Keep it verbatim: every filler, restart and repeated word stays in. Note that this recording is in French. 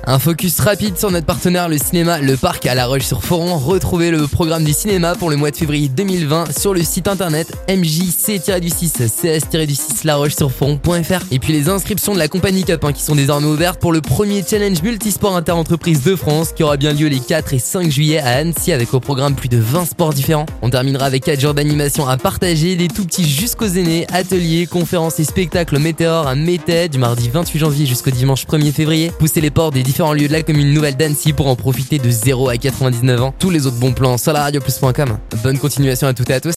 Un focus rapide sur notre partenaire, le cinéma Le Parc à La Roche-sur-Foron. Retrouvez le programme du cinéma pour le mois de février deux mille vingt sur le site internet m j c six c s six la roche sur foron point f r. Et puis les inscriptions de la compagnie Cup hein, qui sont désormais ouvertes pour le premier challenge multisport inter-entreprise de France qui aura bien lieu les quatre et cinq juillet à Annecy avec au programme plus de vingt sports différents. On terminera avec quatre jours d'animation à partager, des tout petits jusqu'aux aînés, ateliers, conférences et spectacles Météor à Mété du mardi vingt-huit janvier jusqu'au dimanche premier février. Poussez les portes des différents lieux de la commune nouvelle d'Annecy pour en profiter de zéro à quatre-vingt-dix-neuf ans. Tous les autres bons plans sur la radio plus point com. Bonne continuation à toutes et à tous.